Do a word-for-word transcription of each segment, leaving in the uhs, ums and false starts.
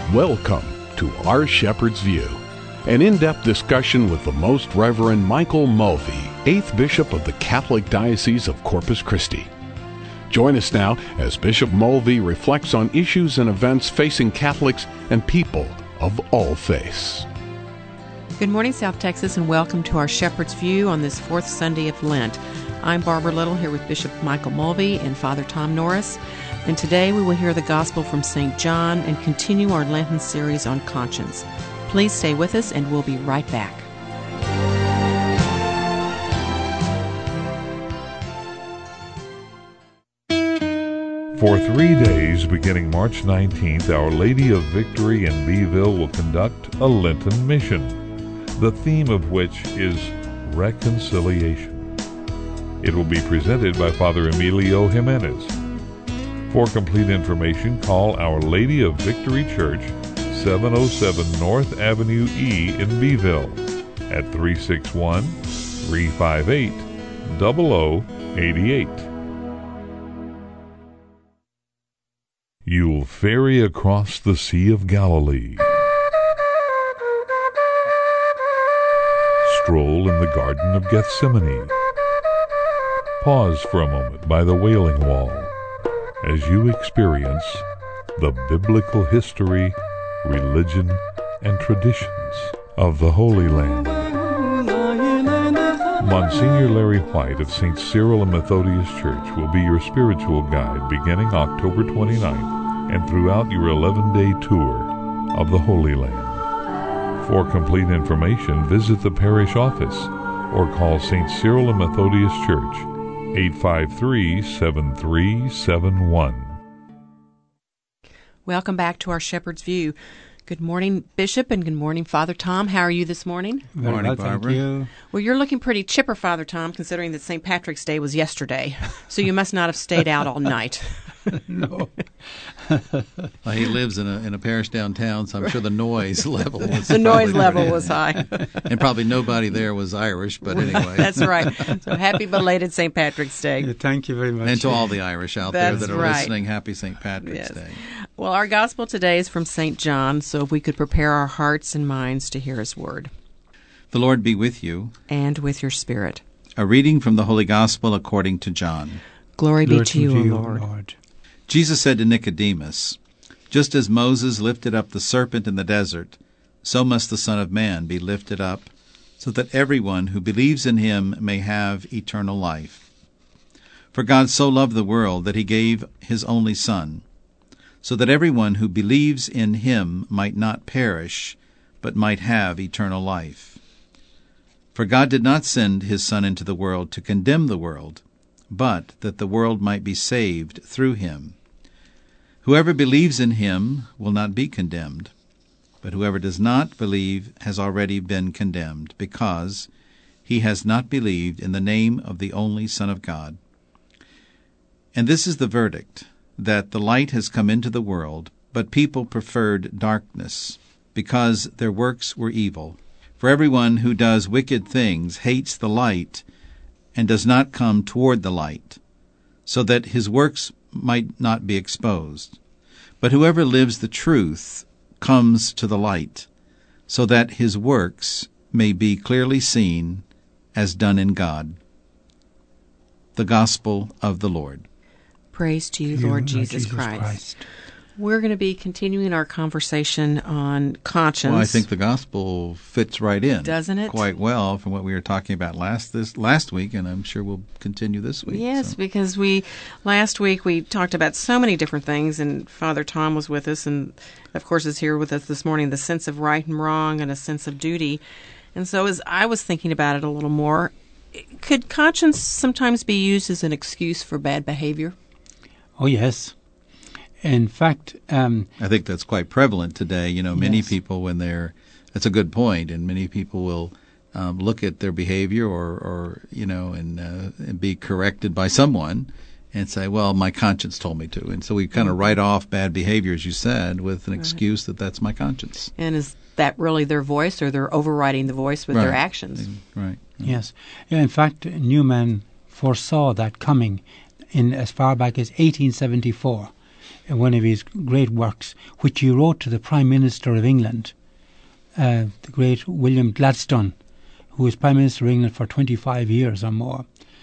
Welcome to Our Shepherd's View, an in-depth discussion with the Most Reverend Michael Mulvey, eighth Bishop of the Catholic Diocese of Corpus Christi. Join us now as Bishop Mulvey reflects on issues and events facing Catholics and people of all faiths. Good morning, South Texas, and welcome to Our Shepherd's View on this fourth Sunday of Lent. I'm Barbara Little here with Bishop Michael Mulvey and Father Tom Norris. And today we will hear the Gospel from Saint John and continue our Lenten series on conscience. Please stay with us and we'll be right back. For three days, beginning March nineteenth, Our Lady of Victory in Beeville will conduct a Lenten mission, the theme of which is reconciliation. It will be presented by Father Emilio Jimenez. For complete information, call Our Lady of Victory Church, seven oh seven North Avenue E in Beeville, at three six one, three five eight, zero zero eight eight. You'll ferry across the Sea of Galilee, stroll in the Garden of Gethsemane, pause for a moment by the Wailing Wall, as you experience the biblical history, religion, and traditions of the Holy Land. Monsignor Larry White of Saint Cyril and Methodius Church will be your spiritual guide beginning October twenty-ninth and throughout your eleven-day tour of the Holy Land. For complete information, visit the parish office or call Saint Cyril and Methodius Church, eight five three, seven three seven one. Welcome back to Our Shepherd's View. Good morning, Bishop, and good morning, Father Tom. How are you this morning? Very morning, well, Barbara. thank you. Well, you're looking pretty chipper, Father Tom, considering that Saint Patrick's Day was yesterday. So you must not have stayed out all night. No. Well, he lives in a in a parish downtown, so I'm sure the noise level was The noise probably level pretty- was high. and probably nobody there was Irish, but anyway. That's right. So happy belated Saint Patrick's Day. Yeah, thank you very much. And to all the Irish out That's there that are right. listening, happy Saint Patrick's Yes. Day. Well, our gospel today is from Saint John, so if we could prepare our hearts and minds to hear his word. The Lord be with you. And with your spirit. A reading from the Holy Gospel according to John. Glory be Glory to you, O Lord. Jesus said to Nicodemus, "Just as Moses lifted up the serpent in the desert, so must the Son of Man be lifted up, so that everyone who believes in him may have eternal life. For God so loved the world that he gave his only Son, so that everyone who believes in him might not perish, but might have eternal life. For God did not send his Son into the world to condemn the world, but that the world might be saved through him. Whoever believes in him will not be condemned, but whoever does not believe has already been condemned, because he has not believed in the name of the only Son of God. And this is the verdict, that the light has come into the world, but people preferred darkness, because their works were evil. For everyone who does wicked things hates the light, and does not come toward the light, so that his works might not be exposed. But whoever lives the truth comes to the light, so that his works may be clearly seen as done in God." The Gospel of the Lord. Praise to you, You, Lord Jesus, Christ. Christ. We're going to be continuing our conversation on conscience. Well, I think the Gospel fits right in, Doesn't it? quite well from what we were talking about last this last week, and I'm sure we'll continue this week. Yes, so. because we last week we talked about so many different things, and Father Tom was with us, and of course is here with us this morning. The sense of right and wrong, and a sense of duty. And so, as I was thinking about it a little more, could conscience sometimes be used as an excuse for bad behavior? Oh, yes. In fact, um, I think that's quite prevalent today. You know, many Yes. people, when they're, that's a good point, and many people will um, look at their behavior or, or you know, and, uh, and be corrected by someone and say, well, my conscience told me to. And so we kind of write off bad behavior, as you said, with an Right. excuse that that's my conscience. And is that really their voice, or they're overriding the voice with their Right. actions? Right. yes. Yeah, in fact, Newman foresaw that coming in as far back as eighteen seventy-four. one of his great works, which he wrote to the Prime Minister of England, uh, the great William Gladstone, who was Prime Minister of England for twenty-five years or more.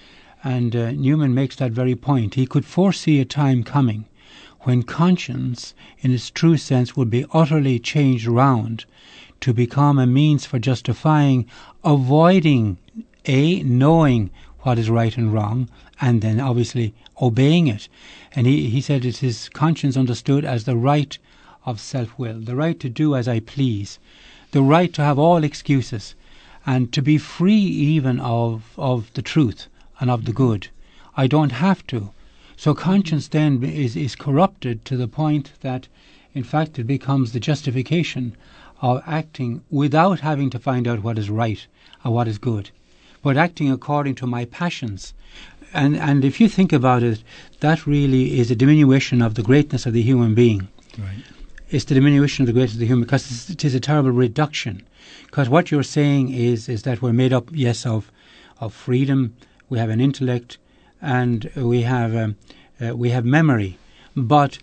And uh, Newman makes that very point. He could foresee a time coming when conscience, in its true sense, would be utterly changed round to become a means for justifying, avoiding, A, knowing what is right and wrong, and then obviously obeying it. And he, he said it is conscience understood as the right of self-will, the right to do as I please, the right to have all excuses, and to be free even of, of the truth and of the good. I don't have to. So conscience then is, is corrupted to the point that, in fact, it becomes the justification of acting without having to find out what is right or what is good, but acting according to my passions. And and if you think about it, that really is a diminution of the greatness of the human being. Right. It's the diminution of the greatness of the human, because it is a terrible reduction. Because what you're saying is is that we're made up, yes, of of freedom. We have an intellect, and we have um, uh, we have memory, but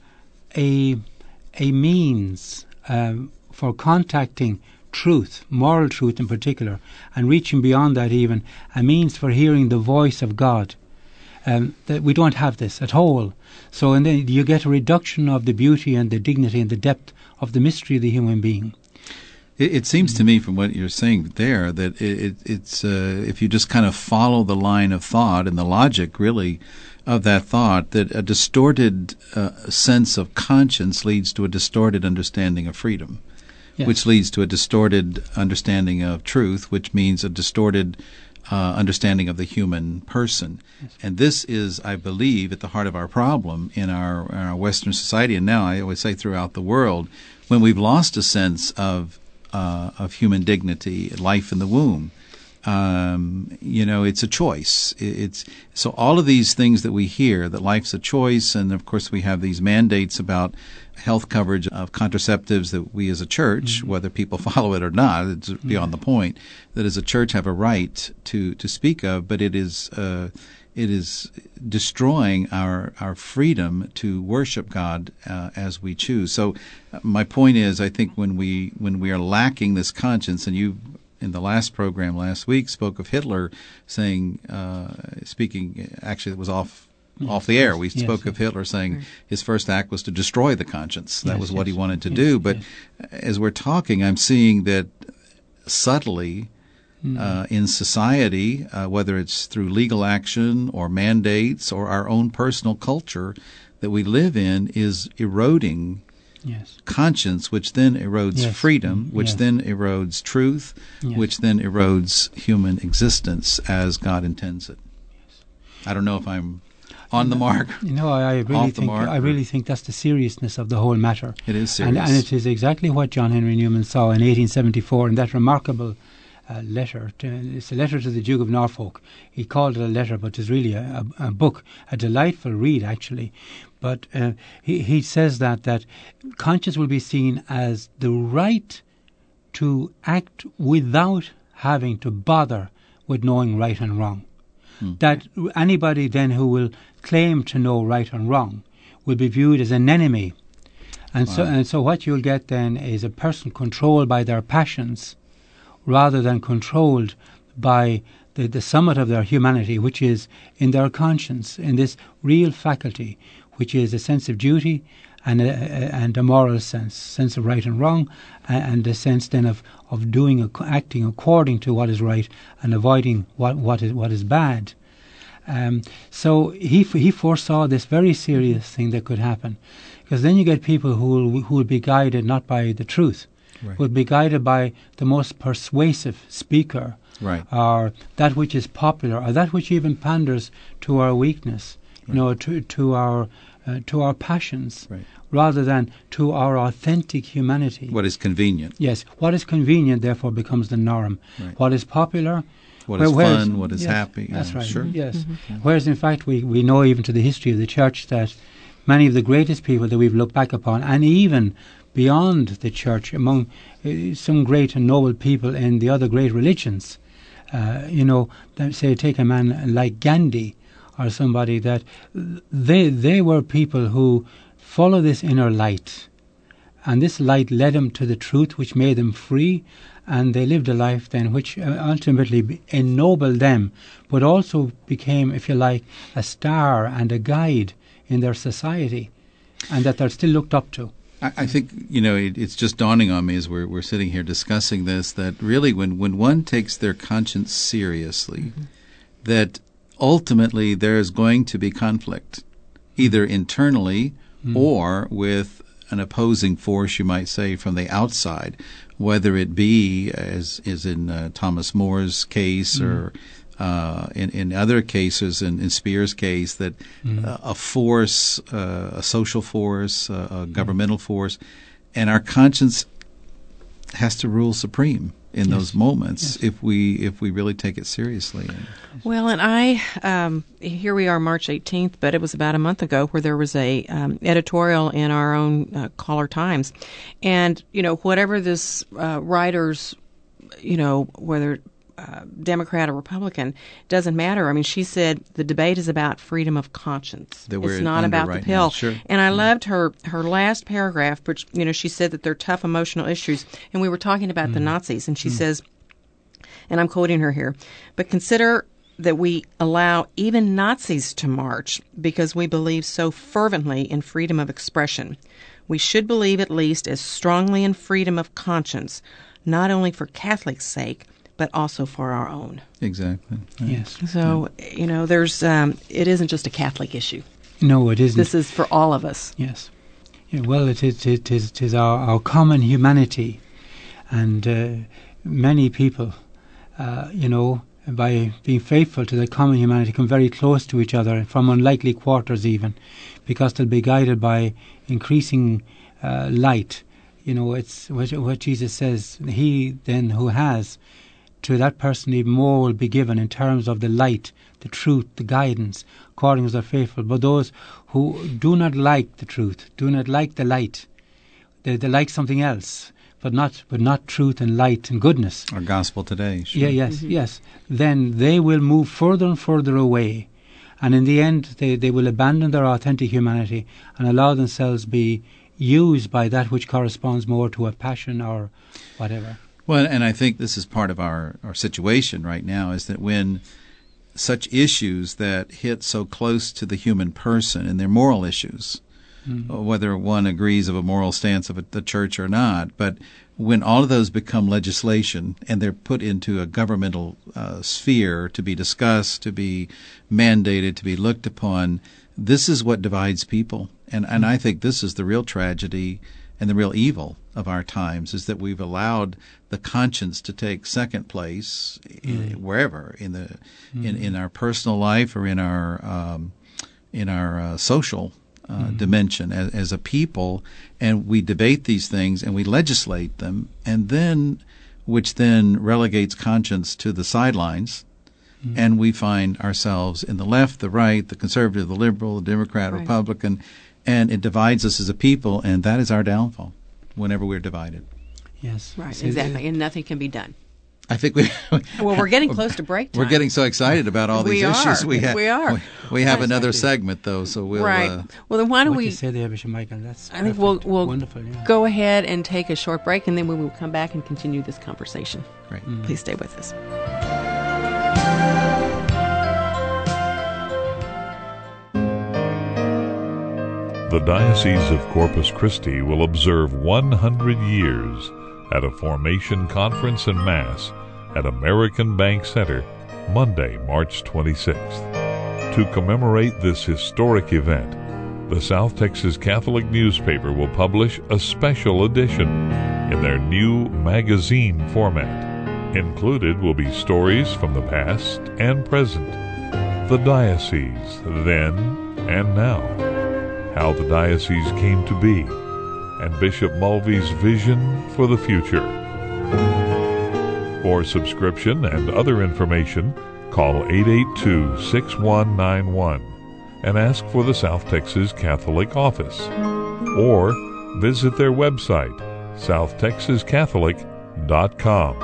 a a means um, for contacting truth, moral truth in particular, and reaching beyond that even, a means for hearing the voice of God. Um, that we don't have this at all. So, and then you get a reduction of the beauty and the dignity and the depth of the mystery of the human being. It, it seems to me, from what you're saying there, that it, it, it's uh, if you just kind of follow the line of thought and the logic, really, of that thought, that a distorted uh, sense of conscience leads to a distorted understanding of freedom, yes. which leads to a distorted understanding of truth, which means a distorted Uh, understanding of the human person. Yes. And this is, I believe, at the heart of our problem in our, in our Western society, and now I always say throughout the world, when we've lost a sense of uh, of human dignity, life in the womb. Um, you know, it's a choice. It's so all of these things that we hear, that life's a choice, and of course we have these mandates about health coverage of contraceptives that we as a church, mm-hmm. whether people follow it or not, it's beyond mm-hmm. the point, that as a church have a right to, to speak of, but it is uh, it is destroying our, our freedom to worship God uh, as we choose. So uh, my point is, I think when we when we are lacking this conscience, and you in the last program last week spoke of Hitler saying, uh, speaking, actually it was off yes, off the air, we yes, spoke yes, of Hitler saying right. his first act was to destroy the conscience. That yes, was what yes, he wanted to yes, do. But yes. as we're talking, I'm seeing that subtly mm. uh, in society, uh, whether it's through legal action or mandates or our own personal culture that we live in, is eroding Yes. conscience, which then erodes yes. freedom, which yes. then erodes truth, yes. which then erodes human existence as God intends it. Yes. I don't know if I'm on the mark. You know, I, I really think mark, I really think that's the seriousness of the whole matter. It is serious, and, and it is exactly what John Henry Newman saw in eighteen seventy-four in that remarkable uh, letter. To, it's a letter to the Duke of Norfolk. He called it a letter, but it's really a, a, a book, a delightful read, actually. But uh, he, he says that, that conscience will be seen as the right to act without having to bother with knowing right and wrong. Hmm. That anybody then who will claim to know right and wrong will be viewed as an enemy. And wow. so and so what you'll get then is a person controlled by their passions rather than controlled by the, the summit of their humanity, which is in their conscience, in this real faculty, which is a sense of duty and a, a, and a moral sense, sense of right and wrong, and, and a sense then of, of doing, acting according to what is right and avoiding what, what is what is bad. Um, so he he foresaw this very serious thing that could happen, because then you get people who will, who will be guided not by the truth, right. will be guided by the most persuasive speaker, right. or that which is popular, or that which even panders to our weakness. You know, to to our uh, to our passions, right. rather than to our authentic humanity. What is convenient? Yes, what is convenient therefore becomes the norm. Right. What is popular, what is fun, what is yes, happy. That's yeah, right. Sure. Yes. Mm-hmm. Yeah. Whereas in fact we we know even to the history of the church that many of the greatest people that we've looked back upon, and even beyond the church, among uh, some great and noble people in the other great religions, uh, you know, say take a man like Gandhi, or somebody, that they they were people who follow this inner light. And this light led them to the truth, which made them free, and they lived a life then which ultimately ennobled them, but also became, if you like, a star and a guide in their society, and that they're still looked up to. I, I think, you know, it, it's just dawning on me as we're, we're sitting here discussing this, that really when, when one takes their conscience seriously, mm-hmm. that ultimately there is going to be conflict, either internally mm. or with an opposing force, you might say, from the outside, whether it be, as is in uh, Thomas More's case mm. or uh, in, in other cases, in, in Speer's case, that mm. uh, a force, uh, a social force, uh, a governmental mm. force, and our conscience has to rule supreme in yes. those moments yes. if we if we really take it seriously. Well, and I um, here we are March eighteenth, but it was about a month ago where there was a um, editorial in our own uh, Caller Times, and you know whatever this uh, writer's, you know whether uh, Democrat or Republican, doesn't matter. I mean, she said the debate is about freedom of conscience. That we're it's not about right the pill. Now. Sure. And I mm-hmm. loved her her last paragraph, which you know she said that they're tough emotional issues, and we were talking about mm-hmm. the Nazis, and she mm-hmm. says, and I'm quoting her here, but consider that we allow even Nazis to march because we believe so fervently in freedom of expression. We should believe at least as strongly in freedom of conscience, not only for Catholics' sake, but also for our own. Exactly. Right. Yes. So, you know, there's um, it isn't just a Catholic issue. No, it isn't. This is for all of us. Yes. Yeah, well, it is, it is, it is our, our common humanity. And uh, many people, uh, you know, by being faithful to the common humanity, come very close to each other, from unlikely quarters even, because they'll be guided by increasing uh, light. You know, it's what, what Jesus says, he then who has, to that person even more will be given in terms of the light, the truth, the guidance, according as they're faithful. But those who do not like the truth, do not like the light, they, they like something else, but not but not truth and light and goodness. Our gospel today. Sure. Yeah, yes, mm-hmm. yes. Then they will move further and further away. And in the end, they, they will abandon their authentic humanity and allow themselves be used by that which corresponds more to a passion or whatever. Well, and I think this is part of our, our situation right now, is that when such issues that hit so close to the human person and their moral issues, mm-hmm. whether one agrees of a moral stance of the church or not, but when all of those become legislation and they're put into a governmental uh, sphere to be discussed, to be mandated, to be looked upon, this is what divides people. And, and I think this is the real tragedy and the real evil of our times, is that we've allowed the conscience to take second place in, mm. wherever in the mm. in, in our personal life or in our um, in our uh, social uh, mm. dimension as, as a people, and we debate these things and we legislate them, and then which then relegates conscience to the sidelines. Mm. And we find ourselves in the left, the right, the conservative, the liberal, the Democrat, right. Republican, and it divides us as a people, and that is our downfall whenever we're divided. Yes. Right, so exactly, and nothing can be done. I think we... well, we're getting close to break time. We're getting so excited about all these we issues. Are. We, ha- we are. We, we have That's another segment, though, so we'll... Right. Uh, well, then why don't what we... you say there, Bishop Michael, that's I think we'll, we'll Wonderful, yeah. go ahead and take a short break, and then we will come back and continue this conversation. Great. Mm. Please stay with us. The Diocese of Corpus Christi will observe one hundred years at a formation conference and Mass at American Bank Center, Monday, March twenty-sixth. To commemorate this historic event, the South Texas Catholic newspaper will publish a special edition in their new magazine format. Included will be stories from the past and present, the diocese then and now, how the diocese came to be, and Bishop Mulvey's vision for the future. For subscription and other information, call eight eight two, six one nine one and ask for the South Texas Catholic Office, or visit their website, south texas catholic dot com.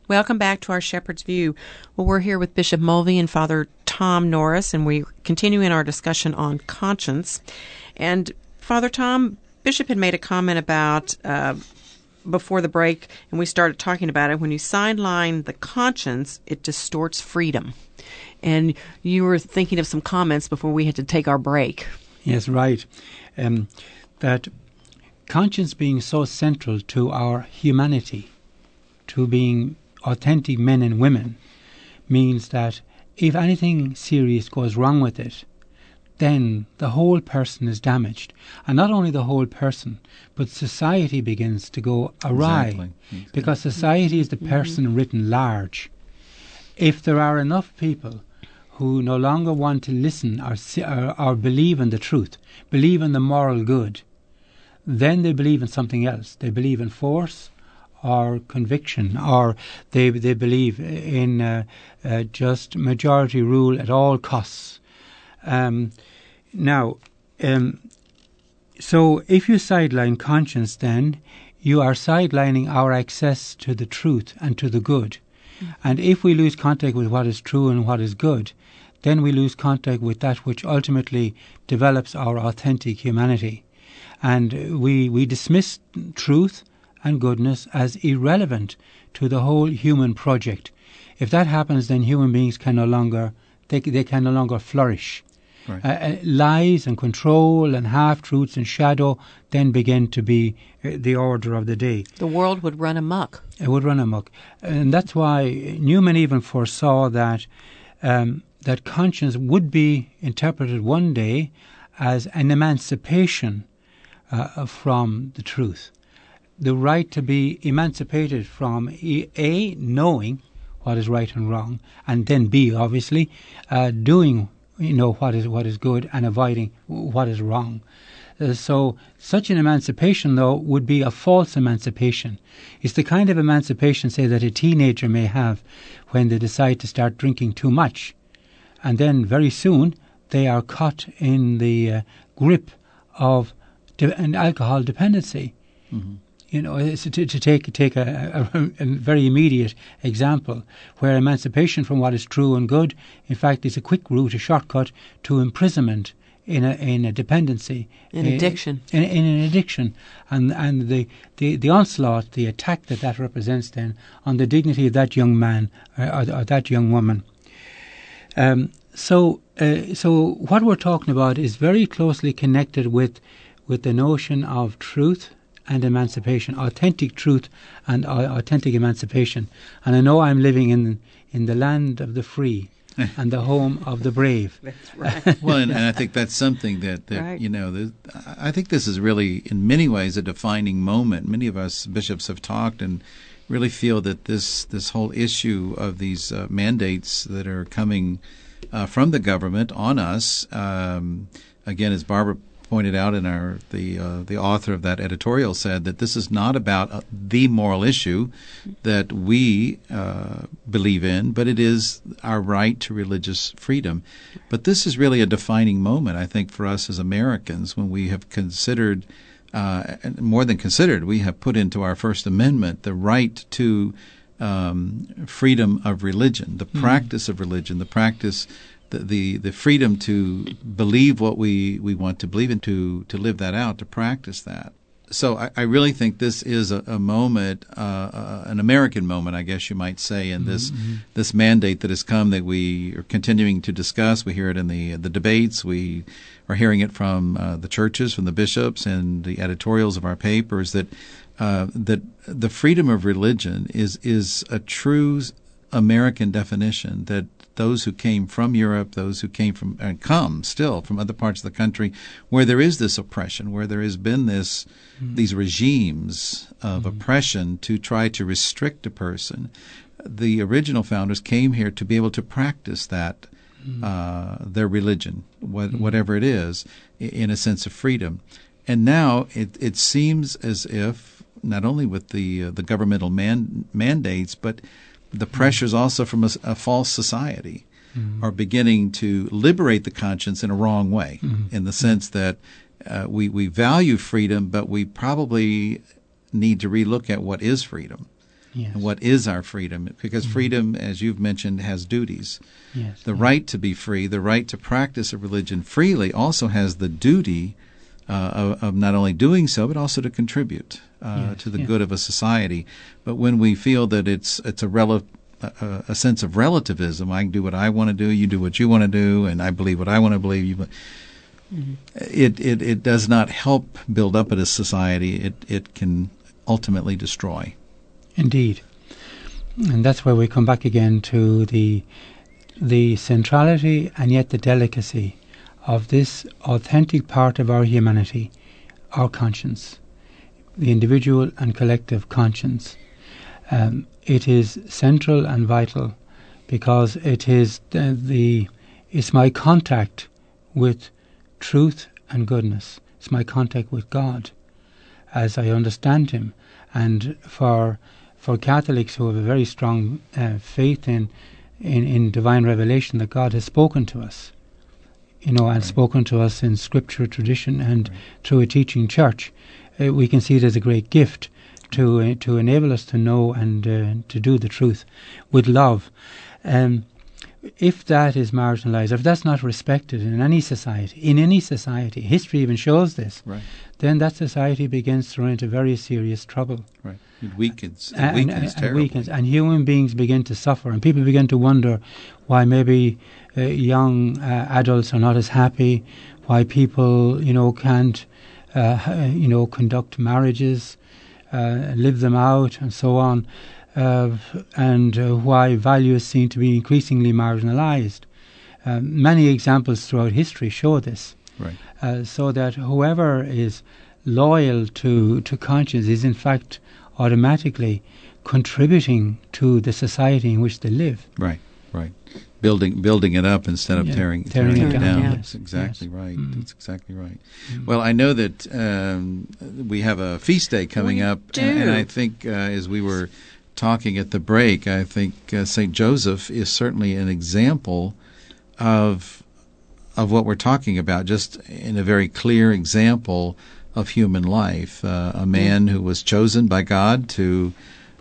Welcome back to our Shepherd's View. Well, we're here with Bishop Mulvey and Father Tom Norris, and we're continuing our discussion on conscience. And Father Tom, Bishop had made a comment about, uh, before the break, and we started talking about it, when you sideline the conscience, it distorts freedom. And you were thinking of some comments before we had to take our break. Yes, right. Um, that conscience being so central to our humanity, to being authentic men and women, means that if anything serious goes wrong with it, then the whole person is damaged. And not only the whole person, but society begins to go awry. Exactly. Exactly. Because society is the person mm-hmm. written large. If there are enough people who no longer want to listen or, or, or believe in the truth, believe in the moral good, then they believe in something else. They believe in force or conviction, or they they believe in uh, uh, just majority rule at all costs. Um, now, um, so if you sideline conscience, then you are sidelining our access to the truth and to the good. Mm-hmm. And if we lose contact with what is true and what is good, then we lose contact with that which ultimately develops our authentic humanity. And we, we dismiss truth and goodness as irrelevant to the whole human project. If that happens, then human beings can no longer, they, they can no longer flourish. Right. Uh, uh, lies and control and half-truths and shadow then begin to be uh, the order of the day. The world would run amok. It would run amok. And that's why Newman even foresaw that um, that conscience would be interpreted one day as an emancipation uh, from the truth. The right to be emancipated from A, knowing what is right and wrong, and then B, obviously, uh, doing you know what is what is good and avoiding what is wrong. Uh, so such an emancipation, though, would be a false emancipation. It's the kind of emancipation, say, that a teenager may have when they decide to start drinking too much. And then very soon they are caught in the uh, grip of de- an alcohol dependency. Mm-hmm. You know, it's to, to take take a, a, a very immediate example where emancipation from what is true and good, in fact, is a quick route, a shortcut to imprisonment in a in a dependency, in addiction, in, in an addiction, and and the, the, the onslaught, the attack that that represents then on the dignity of that young man or, or, or that young woman. Um, so uh, so what we're talking about is very closely connected with with the notion of truth and emancipation, authentic truth and uh, authentic emancipation. And I know I'm living in in the land of the free and the home of the brave. That's right. Well, and, and I think that's something that, that right. you know, the, I think this is really, in many ways, a defining moment. Many of us bishops have talked and really feel that this, this whole issue of these uh, mandates that are coming uh, from the government on us, um, again, as Barbara pointed out in our the uh, the author of that editorial said that this is not about uh, the moral issue that we uh, believe in, but it is our right to religious freedom. But this is really a defining moment, I think, for us as Americans when we have considered, uh, more than considered, we have put into our First Amendment the right to um, freedom of religion, the mm-hmm. practice of religion, the practice The, the the freedom to believe what we, we want to believe and to, to live that out, to practice that. So I, I really think this is a, a moment, uh, uh, an American moment, I guess you might say, in this mm-hmm. this mandate that has come that we are continuing to discuss. We hear it in the the debates. We are hearing it from uh, the churches, from the bishops, and the editorials of our papers that uh, that the freedom of religion is is a true American definition, that those who came from Europe, those who came from and come still from other parts of the country, where there is this oppression, where there has been this mm-hmm. these regimes of mm-hmm. oppression to try to restrict a person, the original founders came here to be able to practice that mm-hmm. uh, their religion, what, mm-hmm. whatever it is, in a sense of freedom. And now it it seems as if not only with the uh, the governmental man, mandates, but the pressures also from a, a false society mm-hmm. are beginning to liberate the conscience in a wrong way, mm-hmm. in the sense that uh, we, we value freedom, but we probably need to relook at what is freedom. Yes. And what is our freedom? Because mm-hmm. freedom, as you've mentioned, has duties. Yes. The yes. right to be free, the right to practice a religion freely, also has the duty uh, of, of not only doing so, but also to contribute uh, yes. to the yes. good of a society. But when we feel that it's it's a rel- a, a sense of relativism, I can do what I want to do, you do what you want to do, and I believe what I want to believe. You, mm-hmm. it, it it does not help build up a society. It it can ultimately destroy. Indeed. And that's where we come back again to the the centrality and yet the delicacy of this authentic part of our humanity, our conscience, the individual and collective conscience. Um, it is central and vital because it is the, the it's my contact with truth and goodness. It's my contact with God as I understand Him. And for for Catholics who have a very strong uh, faith in, in in divine revelation that God has spoken to us, you know, and right. spoken to us in scripture tradition and right. through a teaching church, uh, we can see it as a great gift to uh, to enable us to know and uh, to do the truth with love. Um, if that is marginalized, if that's not respected in any society, in any society, history even shows this, right. then that society begins to run into very serious trouble. Right. It weakens. It and, weakens and, terribly. And, weakens, and human beings begin to suffer, and people begin to wonder why maybe uh, young uh, adults are not as happy, why people, you know, can't, uh, you know, conduct marriages, uh, live them out, and so on. Uh, and uh, why values seem to be increasingly marginalized. Uh, many examples throughout history show this. Right. Uh, so that whoever is loyal to, to conscience is in fact automatically contributing to the society in which they live. Right, right. Building building it up instead of yeah. tearing, tearing, tearing it it down. down. Yes. That's exactly yes. right. Mm. That's exactly right. Mm. Well, I know that um, we have a feast day coming we up, do. And, and I think uh, as we were talking at the break, I think uh, Saint Joseph is certainly an example of of what we're talking about, just in a very clear example of human life. Uh, a man who was chosen by God to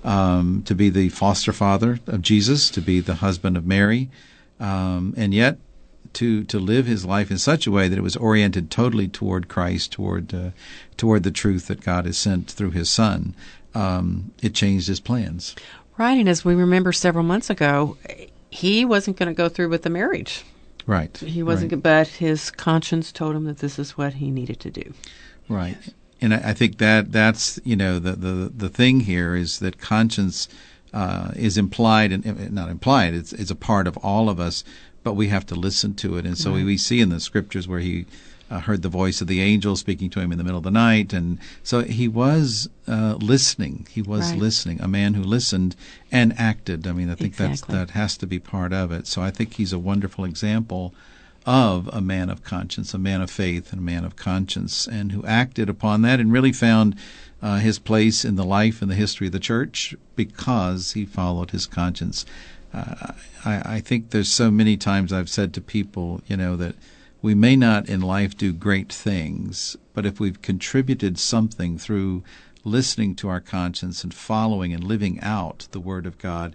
um, to be the foster father of Jesus, to be the husband of Mary, um, and yet to to live his life in such a way that it was oriented totally toward Christ, toward uh, toward the truth that God has sent through His Son. Um, it changed his plans. Right, and as we remember several months ago, he wasn't going to go through with the marriage. Right. He wasn't, right. but his conscience told him that this is what he needed to do. Right. And I, I think that that's, you know, the, the, the thing here is that conscience uh, is implied, and not implied, it's, it's a part of all of us, but we have to listen to it. And so right. we see in the scriptures where he Uh, heard the voice of the angel speaking to him in the middle of the night. And so he was uh, listening. He was right. listening, a man who listened and acted. I mean, I think exactly. that's, that has to be part of it. So I think he's a wonderful example of a man of conscience, a man of faith, and a man of conscience, and who acted upon that and really found uh, his place in the life and the history of the church because he followed his conscience. Uh, I, I think there's so many times I've said to people, you know, that we may not in life do great things, but if we've contributed something through listening to our conscience and following and living out the Word of God,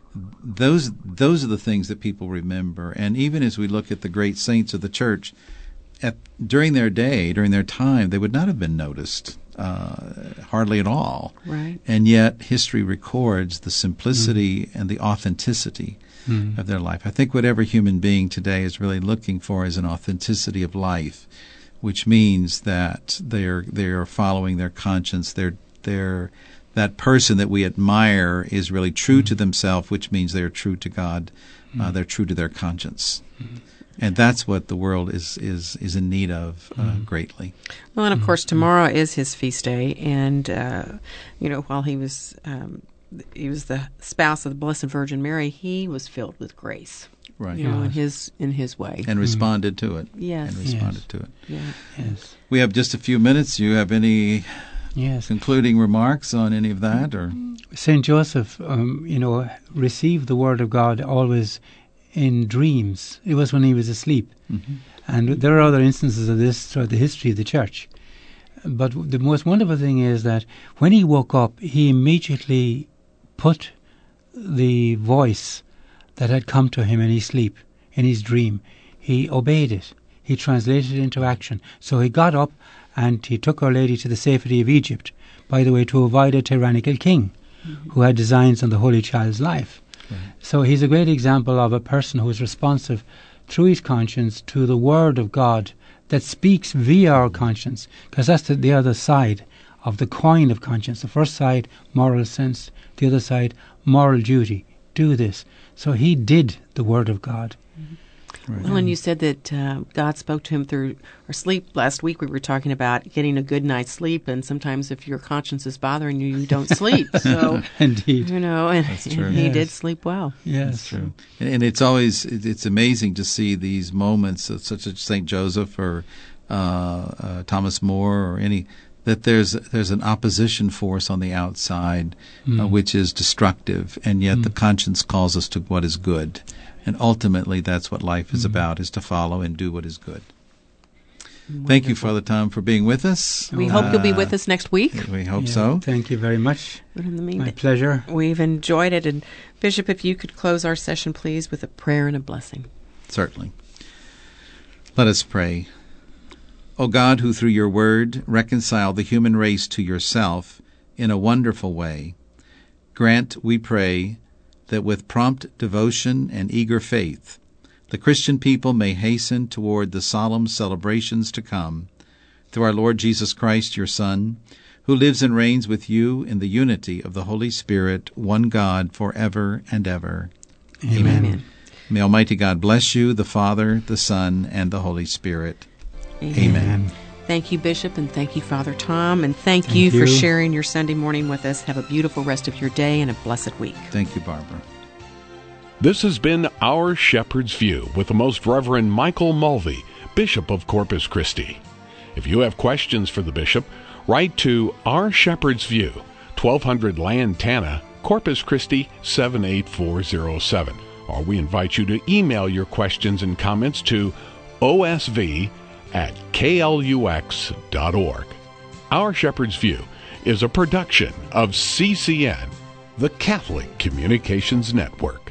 those those are the things that people remember. And even as we look at the great saints of the church, at, during their day, during their time, they would not have been noticed, uh, hardly at all. Right. And yet history records the simplicity mm. and the authenticity Mm. of their life. I think what every human being today is really looking for is an authenticity of life, which means that they're they're following their conscience. They're they're that person that we admire is really true mm. to themselves, which means they're true to God. Mm. Uh, they're true to their conscience, mm. and that's what the world is is is in need of uh, mm. greatly. Well, and of course, tomorrow is his feast day, and uh, you know, while he was. Um, He was the spouse of the Blessed Virgin Mary. He was filled with grace, right? You know, yes. in his in his way, and responded to it. Yes, and responded yes. to it. Yeah. Yes. We have just a few minutes. Do you have any yes. concluding remarks on any of that, or Saint Joseph, um, you know, received the word of God always in dreams. It was when he was asleep, mm-hmm. and there are other instances of this throughout the history of the church. But the most wonderful thing is that when he woke up, he immediately put the voice that had come to him in his sleep, in his dream, he obeyed it. He translated it into action. So he got up and he took Our Lady to the safety of Egypt, by the way, to avoid a tyrannical king mm-hmm. who had designs on the Holy Child's life. Right. So he's a great example of a person who is responsive through his conscience to the Word of God that speaks via our conscience, because that's the, the other side of the coin of conscience. The first side, moral sense. The other side, moral duty. Do this. So he did the Word of God. Mm-hmm. Right. Well, and you said that uh, God spoke to him through our sleep. Last week we were talking about getting a good night's sleep, and sometimes if your conscience is bothering you, you don't sleep. So, indeed, you know, and, That's true. and he yes. did sleep well. Yes, that's true. And, and it's always it's amazing to see these moments, of such as Saint Joseph or uh, uh, Thomas More or any. That there's there's an opposition force on the outside, mm. uh, which is destructive, and yet mm. the conscience calls us to what is good. And ultimately, that's what life is mm-hmm. about, is to follow and do what is good. Wonderful. Thank you, Father Tom, for being with us. We uh, hope you'll be with us next week. We hope yeah, so. Thank you very much. But in the meantime, my pleasure. We've enjoyed it. And Bishop, if you could close our session, please, with a prayer and a blessing. Certainly. Let us pray. O God, who through your word reconcile the human race to yourself in a wonderful way, grant, we pray, that with prompt devotion and eager faith, the Christian people may hasten toward the solemn celebrations to come, through our Lord Jesus Christ, your Son, who lives and reigns with you in the unity of the Holy Spirit, one God, forever and ever. Amen. Amen. May Almighty God bless you, the Father, the Son, and the Holy Spirit. Amen. Amen. Thank you, Bishop, and thank you, Father Tom, and thank, thank you, you for sharing your Sunday morning with us. Have a beautiful rest of your day and a blessed week. Thank you, Barbara. This has been Our Shepherd's View with the Most Reverend Michael Mulvey, Bishop of Corpus Christi. If you have questions for the Bishop, write to Our Shepherd's View, twelve hundred Lantana, Corpus Christi seven eight four zero seven. Or we invite you to email your questions and comments to O S V at K L U X dot org. Our Shepherd's View is a production of C C N, the Catholic Communications Network.